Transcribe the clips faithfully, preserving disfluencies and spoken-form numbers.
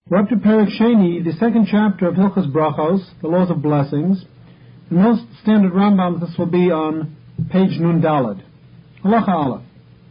We're up to Perek Sheni, the second chapter of Hilchos Brachos, the laws of blessings. In most standard Rambam, this will be on page Nun Daled. Halacha Aleph.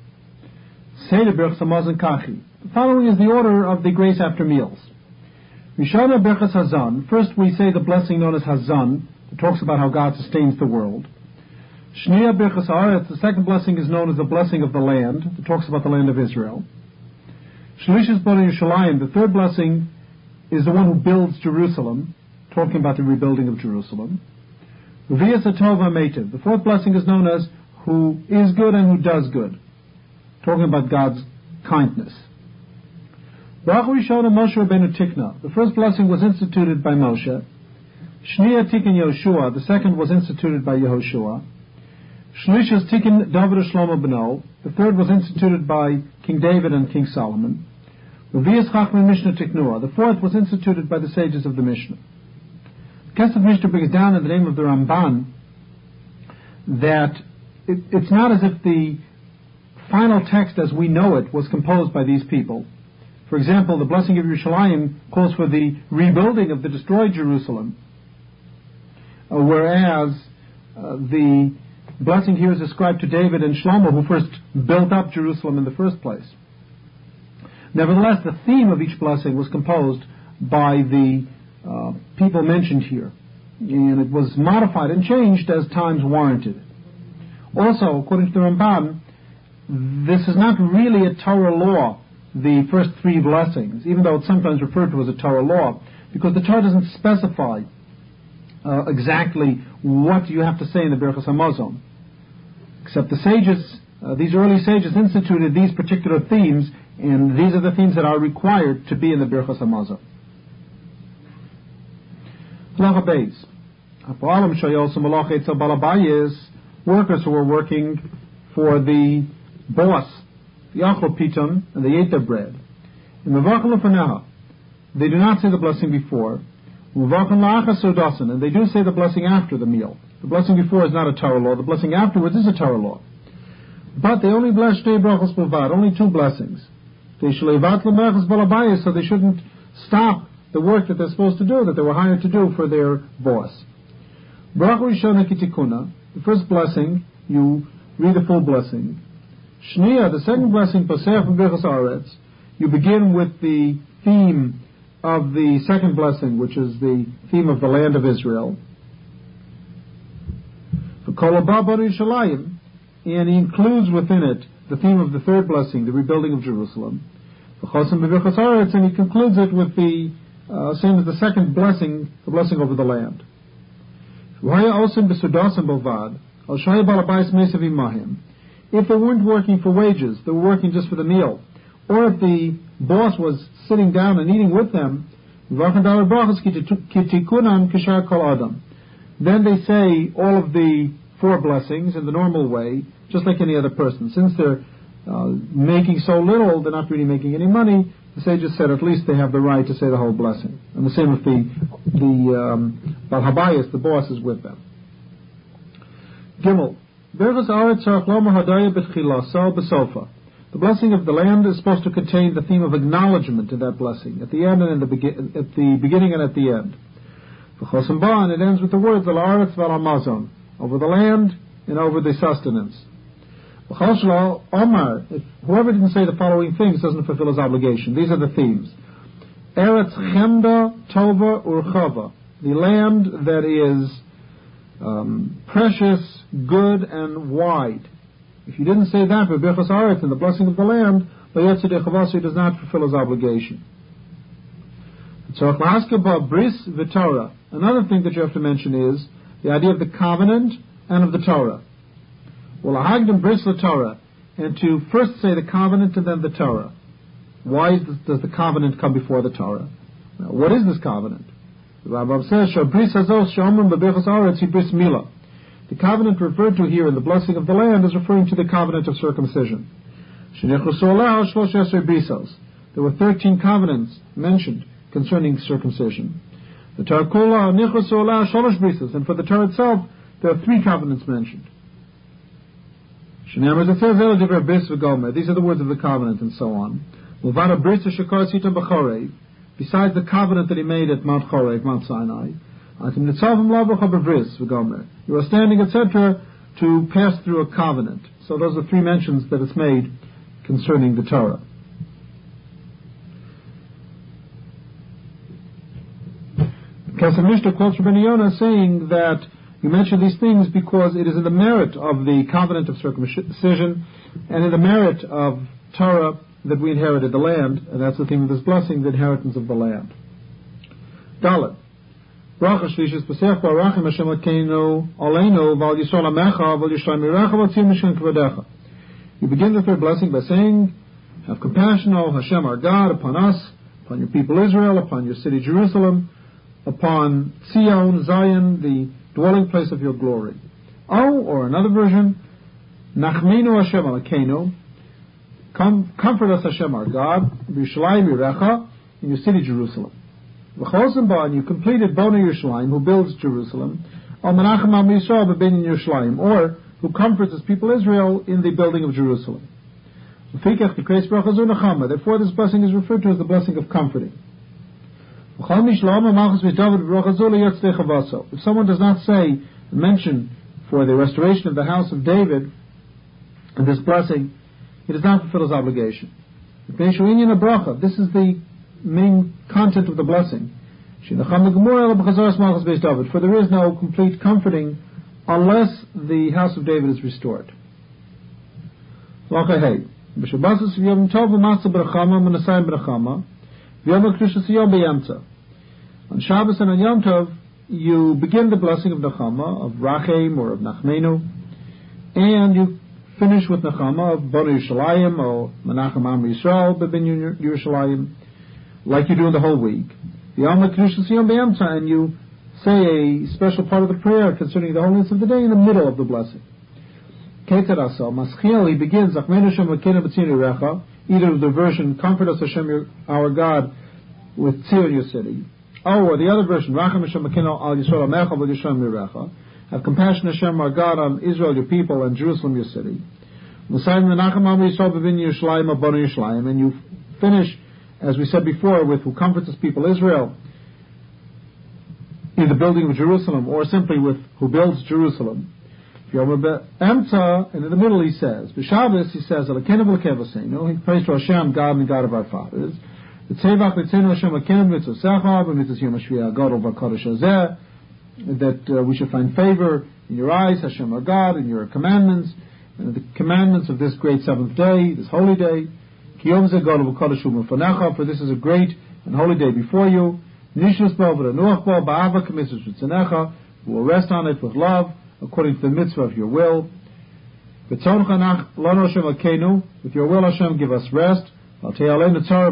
Seder Birchas Hamazon Kachi. The following is the order of the grace after meals. Rishona Birchas Hazan. First we say the blessing known as Hazan, that talks about how God sustains the world. Shniya Birchas Haaretz. The second blessing is known as the blessing of the land, that talks about the land of Israel. Shlishis Bnei Yerushalayim, the third blessing, is the one who builds Jerusalem, talking about the rebuilding of Jerusalem. Revias Atov HaMeitiv, the fourth blessing is known as who is good and who does good, talking about God's kindness. Bracha Rishona Moshe Rabbeinu Tikna, the first blessing was instituted by Moshe. Shniya Tikkun Yehoshua, the second was instituted by Yehoshua. Shlishis Tikkun David Shlomo Beno, the third was instituted by King David and King Solomon. Revias Chachmei Mishnah Tiknua, the fourth was instituted by the sages of the Mishnah. The Kesef Mishnah brings down in the name of the Ramban that it, it's not as if the final text as we know it was composed by these people. For example, the blessing of Yerushalayim calls for the rebuilding of the destroyed Jerusalem, uh, whereas uh, the blessing here is ascribed to David and Shlomo, who first built up Jerusalem in the first place. Nevertheless, the theme of each blessing was composed by the uh, people mentioned here, and it was modified and changed as times warranted. Also, according to the Ramban, this is not really a Torah law, the first three blessings, even though it's sometimes referred to as a Torah law, because the Torah doesn't specify uh, exactly what you have to say in the Birchas Hamazon. Except the sages, uh, these early sages instituted these particular themes, and these are the themes that are required to be in the Birchas Hamazon. Halacha Beis. Workers who were working for the boss, the Achol Piton, and the Yeta bread. In Mevachel Lefaneha, they do not say the blessing before. Mevachel La'achas Sodasan, and they do say the blessing after the meal. The blessing before is not a Torah law. The blessing afterwards is a Torah law. But they only bless Shtei Brachos Bilvad, only two blessings. They shleivat l'merchas balabayis, so they shouldn't stop the work that they're supposed to do, that they were hired to do for their boss. Bracha Rishona Kitikuna, the first blessing, you read the full blessing. Shniya, the second blessing, Pasech Birchas Haaretz, you begin with the theme of the second blessing, which is the theme of the land of Israel. And he includes within it the theme of the third blessing, the rebuilding of Jerusalem. And he concludes it with the uh, same as the second blessing, the blessing over the land. If they weren't working for wages, they were working just for the meal, or if the boss was sitting down and eating with them, then they say all of the four blessings in the normal way, just like any other person. Since they're uh, making so little, they're not really making any money, the sages said at least they have the right to say the whole blessing. And the same with the the um, Bal Habayis, the boss, is with them. Gimel. The blessing of the land is supposed to contain the theme of acknowledgement in that blessing, at the end and in the be- at the beginning and at the end. And it ends with the words Amazon, over the land and over the sustenance. Omar, if whoever didn't say the following things doesn't fulfill his obligation. These are the themes. Eretz Chemda Tova Urchava, the land that is um, precious, good, and wide. If you didn't say that, Birchas Haaretz, in the blessing of the land, he does not fulfill his obligation. Bris v'Torah. Another thing that you have to mention is the idea of the covenant and of the Torah. Well, Hagdim Bris Torah, and to first say the covenant and then the Torah. Why does the covenant come before the Torah? Now, what is this covenant? The Rambam says, Bris Hazos Shomrim B'Birchas Haaretz Bris Mila. The covenant referred to here in the blessing of the land is referring to the covenant of circumcision. There were thirteen covenants mentioned concerning circumcision. The Torah Kula Nichos Olah Sholosh Brisas, and for the Torah itself, there are three covenants mentioned. These are the words of the covenant, and so on. besides the covenant that he made at Mount Choreb, Mount Sinai. You are standing, et cetera, to pass through a covenant. So those are three mentions that it's made concerning the Torah. Kesef Mishnah quotes Rabbeinu Yonah saying that you mention these things because it is in the merit of the covenant of circumcision and in the merit of Torah that we inherited the land, and that's the theme of this blessing, the inheritance of the land. Dalet. Bracha shlishis b'seach b'arachim Hashem Elokeinu aleinu v'al Yisrael amecha v'al Yisrael mirecha v'al tzir mishkan kvadecha. You begin the third blessing by saying, have compassion, O Hashem our God, upon us, upon your people Israel, upon your city Jerusalem, upon Zion, Zion, the dwelling place of your glory. Oh, or another version, Nachmenu Hashem Elokeinu, Com- comfort us, Hashem our God, Yerushalayim Yirecha, in your city Jerusalem. V'chosim and you completed Bona Yerushalayim, who builds Jerusalem, Al Menachem Am Yisrael B'Binyan Yerushalayim, or who comforts his people Israel in the building of Jerusalem. Therefore, this blessing is referred to as the blessing of comforting. If someone does not say, mention for the restoration of the house of David, and this blessing, he does not fulfill his obligation. This is the main content of the blessing. For there is no complete comforting unless the house of David is restored. On Shabbos and on Yom Tov, you begin the blessing of Nechama, of Rachem or of Nachmenu, and you finish with Nechama of Bona Yerushalayim or Menachem Am Yisrael B'Binyan Yerushalayim, like you do in the whole week. And you say a special part of the prayer concerning the holiness of the day in the middle of the blessing. He begins, either the version, comfort us Hashem our God with Tzir your city, or the other version, Rachem Hashem Makino al Yisrael Amecha v'al Yisrael Mirecha, have compassion Hashem our God on Israel your people and Jerusalem your city. And you finish, as we said before, with who comforts his people Israel in the building of Jerusalem, or simply with who builds Jerusalem. And in the middle he says, B'Shabbos he says, he prays to Hashem, God and God of our fathers. That uh, we should find favor in your eyes, Hashem our God, in your commandments, and the commandments of this great seventh day, this holy day. For this is a great and holy day before you. We will rest on it with love, according to the mitzvah of your will. With your will, Hashem, give us rest. That there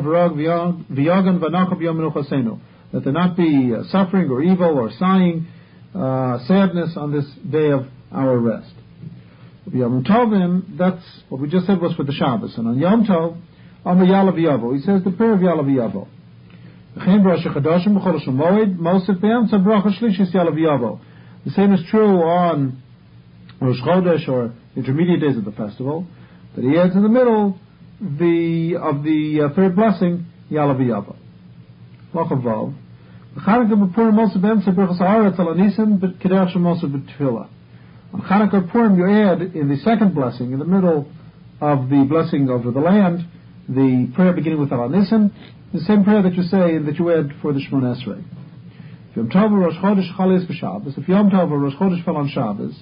not be uh, suffering or evil or sighing, uh, sadness on this day of our rest. Yom Tovim, that's what we just said was for the Shabbos. And on Yom Tov, on the Yalav Yavo, he says the prayer of Yalav Yavo. The same is true on Rosh Chodesh or intermediate days of the festival, that he adds in the middle the of the uh, third blessing, Yalav Yavo. Lachavav. On Chanukah Purim, you add in the second blessing, in the middle of the blessing over the land, the prayer beginning with Al Nisim, the same prayer that you say that you add for the Shemon Esrei. If Yom Tov or Rosh Chodesh Chalis b'Shabbos, if Yom Tov or Rosh Chodesh fell on Shabbos,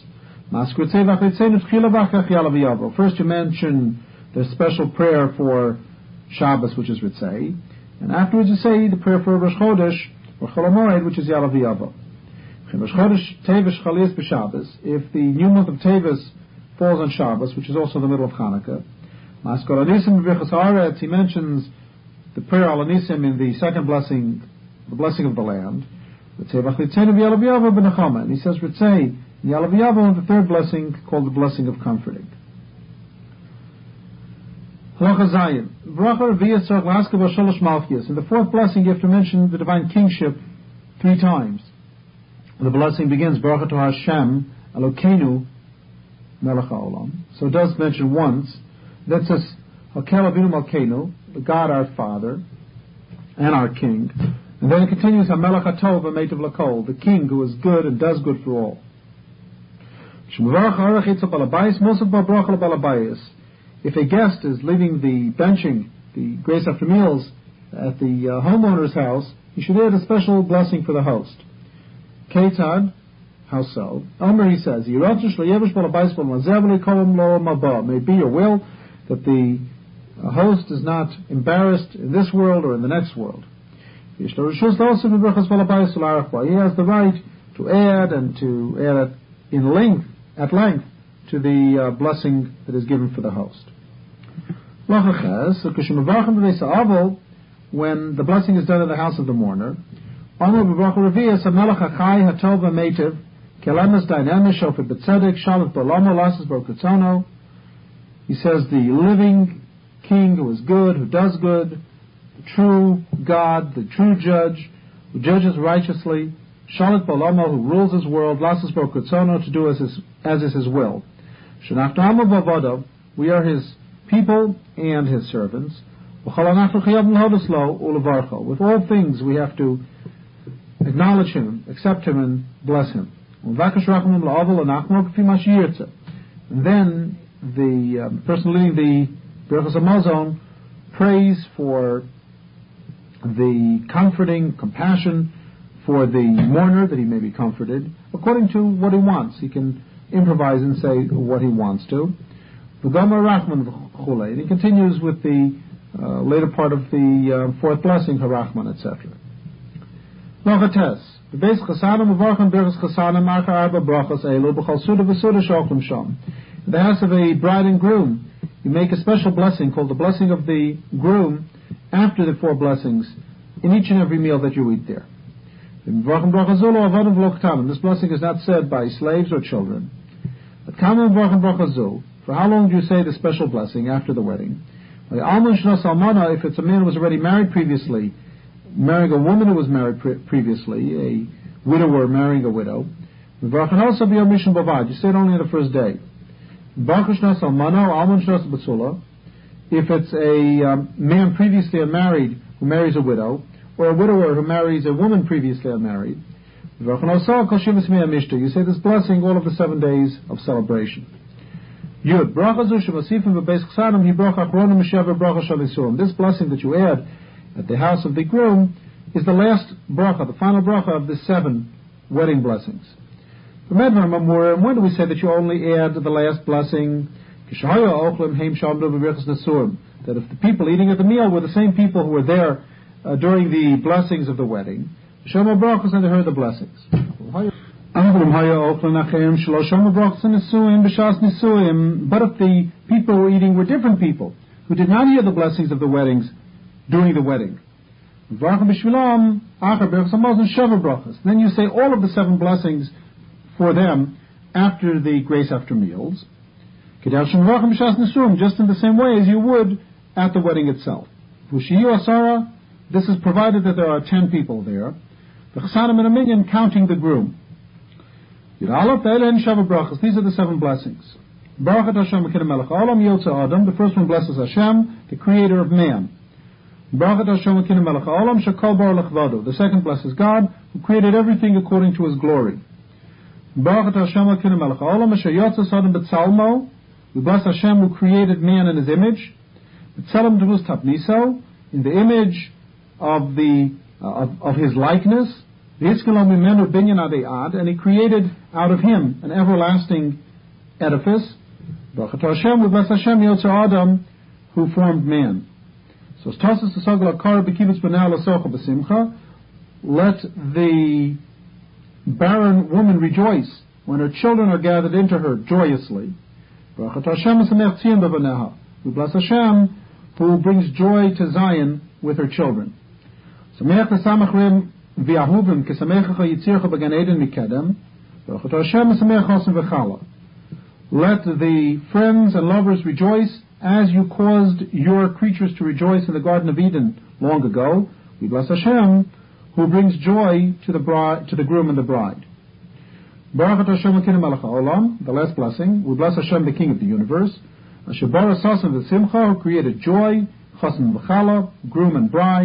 first you mention the special prayer for Shabbos, which is Ritzei, and afterwards you say the prayer for Rosh Chodesh or Chol HaMoed, which is Yalav Yavo. Rosh Chodesh Tevis Chalis b'Shabbos, if the new month of Tevis falls on Shabbos, which is also the middle of Chanukah, Maskol Anisim b'Brichas Haaretz, he mentions the prayer Al Anisim in the second blessing, the blessing of the land. And he says Ritzei Yalav Yavo in the third blessing, called the blessing of comforting. Halacha Zayin. Bracha Reviyah Tzarech La'askav Shalosh Malchiyos. In the fourth blessing, you have to mention the divine kingship three times. The blessing begins, Baruch Atah Hashem Elokeinu Melech HaOlam. So it does mention once. That says, Hakel Avinu Malkeinu, the God our Father. and our King. And then it continues, HaMelech HaTov HaMeitiv L'Kol, the King who is good and does good for all. If a guest is leaving the benching, the grace after meals, at the uh, homeowner's house, he should add a special blessing for the host. Ketzad, how so? Omer, he says, may it be your will that the uh, host is not embarrassed in this world or in the next world. He has the right to add and to add it in length, at length, to the uh, blessing that is given for the host. When the blessing is done in the house of the mourner, he says, the living King who is good, who does good, the true God, the true judge, who judges righteously, Shalit Balamo, who rules his world, Lasas Bokutsono, to do as, his, as is his will. We are his people and his servants. With all things we have to acknowledge him, accept him, and bless him. And then the um, person leading the Berachos HaMazon prays for the comforting, compassion for the mourner, that he may be comforted, according to what he wants. He can improvise and say what he wants to. And he continues with the uh, later part of the uh, fourth blessing, Harachman, et cetera. In the house of a bride and groom, you make a special blessing called the blessing of the groom after the four blessings in each and every meal that you eat there. This blessing is not said by slaves or children. But for how long do you say the special blessing after the wedding? If it's a man who was already married previously, marrying a woman who was married pre- previously, a widower marrying a widow, you say it only on the first day. If it's a um, man previously unmarried who marries a widow, or a widower who marries a woman previously unmarried, you say this blessing all of the seven days of celebration. This blessing that you add at the house of the groom is the last bracha, the final bracha of the seven wedding blessings. When do we say that you only add the last blessing? That if the people eating at the meal were the same people who were there uh, during the blessings of the wedding, and they heard the blessings. But if the people who were eating were different people, who did not hear the blessings of the weddings during the wedding, then you say all of the seven blessings for them after the grace after meals, just in the same way as you would at the wedding itself. This is provided that there are ten people there, the Chasanim and a minion counting the groom. These are the seven blessings. The first one blesses Hashem, the creator of man. The second blesses God, who created everything according to his glory. We bless Hashem, who created man in his image, in the image of the uh, of, of his likeness. And he created out of him an everlasting edifice. We bless Hashem, Adam, who formed man. So let the barren woman rejoice when her children are gathered into her joyously. We bless Hashem, who brings joy to Zion with her children. Let the friends and lovers rejoice as you caused your creatures to rejoice in the Garden of Eden long ago. We bless Hashem, who brings joy to the bride, to the groom and the bride. The last blessing, we bless Hashem, the King of the universe, who created joy, groom and bride,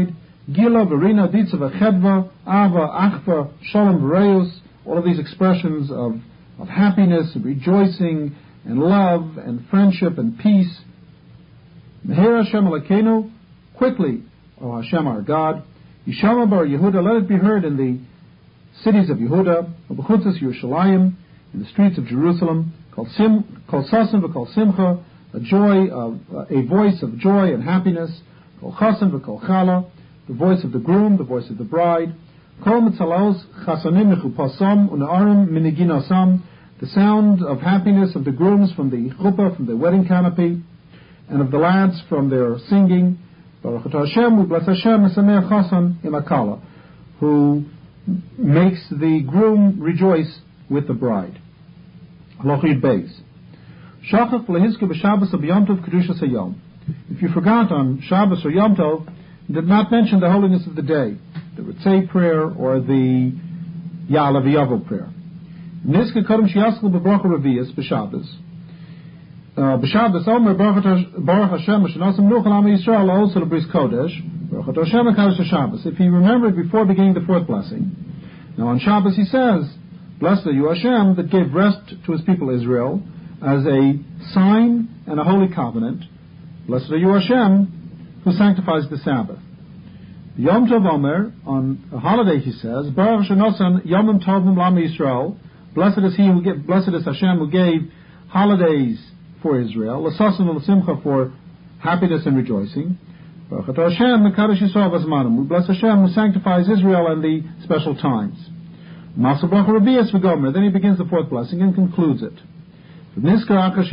Gila, Verina, Ditza, Chedva, Ava, Achva, Shalom, Vereus, all of these expressions of, of happiness, and rejoicing, and love, and friendship, and peace. Meher Hashem Elokeinu, quickly, O Hashem our God, Yishama bar Yehuda, let it be heard in the cities of Yehuda, Ubechutzas Yerushalayim, in the streets of Jerusalem, called Sim, called Sasim, called Simcha, a joy of, uh, a voice of joy and happiness, called Chasim, called Chala, the voice of the groom, the voice of the bride, Kol Mitzalos Chasanim Mechupasam Unarim Miniginasam, the sound of happiness of the grooms from the chuppah, from the wedding canopy, and of the lads from their singing, Baruch Atah Hashem, we bless Hashem, Mesameh Chasan Imakala, who makes the groom rejoice with the bride. Halochid Beis. Shachach lehizke b'Shabbos of Yom Tov Kedushas Hayom. If you forgot on Shabbos or Yom Tov, you did not mention the holiness of the day, the Ritzei prayer or the Ya'alav Yavo prayer. Nizke kodem shiyaskul b'bracha revius b'Shabbos. B'Shabbos Omer Baruch Hashem Shenosim Nuchal Am Yisrael also Bris Kodesh Baruch Hashem Kadosh Shabbos. If he remembered before beginning the fourth blessing, now on Shabbos he says, "Blessed are you Hashem that gave rest to his people Israel as a sign and a holy covenant. Blessed are you Hashem who sanctifies the Sabbath." Yom Tov Omer, on a holiday he says, Baruch Shenosan Yomim Tovim Lam Yisrael. Blessed is he who gave, blessed is Hashem who gave holidays for Israel, l'sasim l'simcha for happiness and rejoicing. Baruch Atah Hashem mekadosh Yisrael v'zmanim. We bless Hashem who sanctifies Israel in the special times. Masel bracha revius v'gomer. Then he begins the fourth blessing and concludes it. If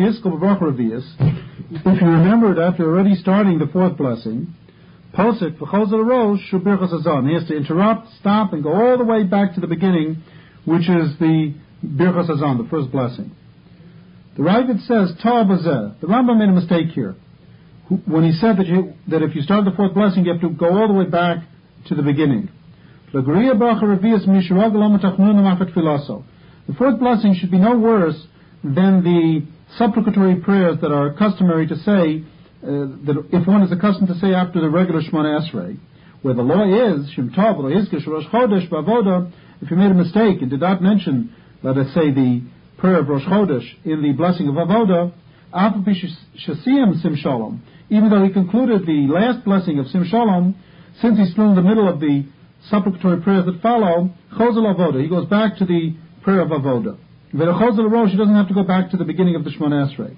you remembered after already starting the fourth blessing, posik v'chozal rosh shubirchas hazon. He has to interrupt, stop, and go all the way back to the beginning, which is the birchas hazon, the first blessing. The Ravid says, Tov Azeh. The Rambam made a mistake here. When he said that, you, that if you start the fourth blessing, you have to go all the way back to the beginning. The fourth blessing should be no worse than the supplicatory prayers that are customary to say, uh, that if one is accustomed to say after the regular Shemona Esrei, where the law is, Shem Tov, Lo Yizkish, Rosh Chodesh, Bavoda, if you made a mistake and did not mention, let us say, the prayer of Rosh Chodesh in the blessing of Avoda, Shasiyam Sim Shalom, even though he concluded the last blessing of Sim Shalom, since he's still in the middle of the supplicatory prayers that follow, Chozal Avoda, he goes back to the prayer of Avoda. Chozal Rosh, he doesn't have to go back to the beginning of the Shemona Esrei.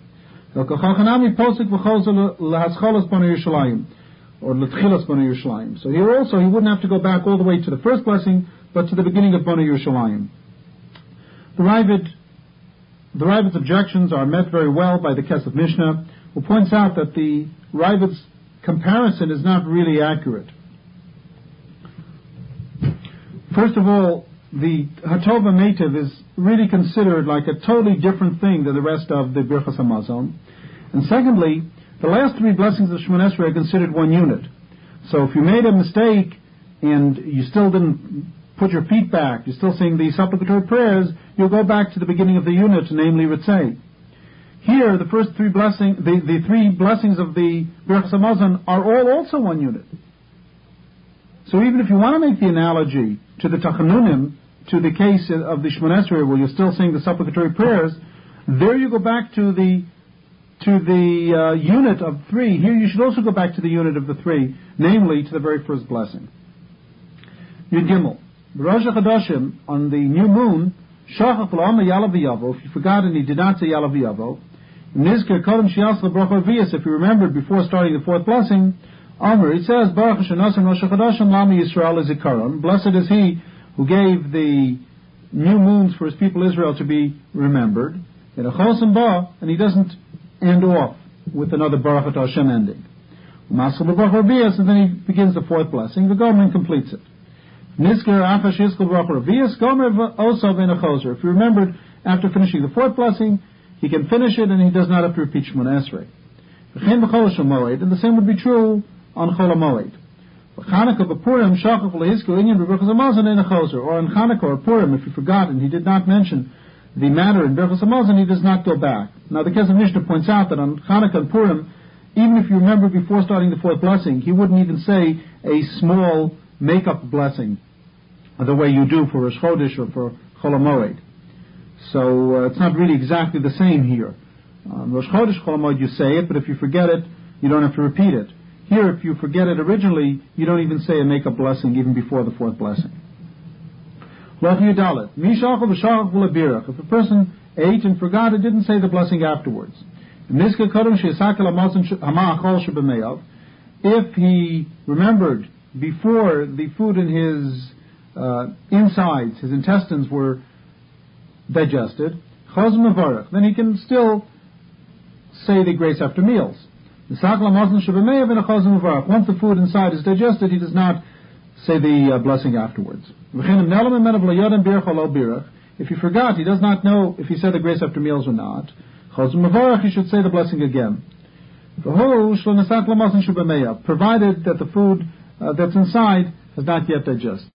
Or L'tchilas Bnei Yerushalayim. So here also, he wouldn't have to go back all the way to the first blessing, but to the beginning of Bnei Yerushalayim. The Ravid The Ravid's objections are met very well by the Kesef Mishnah, who points out that the Ravid's comparison is not really accurate. First of all, the Hatova Meitiv is really considered like a totally different thing than the rest of the Birchas Hamazon. And secondly, the last three blessings of Shemona Esrei are considered one unit. So if you made a mistake and you still didn't put your feet back, you're still saying the supplicatory prayers, you'll go back to the beginning of the unit, namely Ritzei. Here, the first three blessings, the, the three blessings of the Birchas Hamazon are all also one unit. So even if you want to make the analogy to the Tachanunim, to the case of the Shemona Esrei where you're still saying the supplicatory prayers, there you go back to the to the uh, unit of three. Here you should also go back to the unit of the three, namely to the very first blessing. Yud Gimel. Rosh HaChadoshim, on the new moon, Shachach L'Omer Ya'alav Yavo, if you forgot and he did not say Ya'alav Yavo, Nizker Kodem Shias L'Bracha Revius, if you remembered before starting the fourth blessing, Omer, it says, Baruch Hashem Rosh HaChadoshim Lami Yisrael Zikaron, blessed is he who gave the new moons for his people Israel to be remembered, and he doesn't end off with another Baruch Atah Hashem ending. And then he begins the fourth blessing. The Gomer completes it. If you remembered after finishing the fourth blessing, he can finish it and he does not have to repeat Shemona Esrei. And the same would be true on Chol HaMoed. Or on Chanukah or Purim, if you forgot and he did not mention the matter in Birchas Hamazon, he does not go back. Now the Kesef Mishnah points out that on Chanukah and Purim, even if you remember before starting the fourth blessing, he wouldn't even say a small make-up blessing the way you do for Rosh Chodesh or for Chol HaMoed. So uh, it's not really exactly the same here. Um, Rosh Chodesh, Chol HaMoed, you say it, but if you forget it, you don't have to repeat it. Here, if you forget it originally, you don't even say a make-up blessing even before the fourth blessing. If a person ate and forgot it, didn't say the blessing afterwards. If he remembered before the food in his uh, insides, his intestines were digested, then he can still say the grace after meals. Once the food inside is digested, he does not say the uh, blessing afterwards. If he forgot, he does not know if he said the grace after meals or not, he should say the blessing again. Provided that the food uh, that's inside has not yet digested.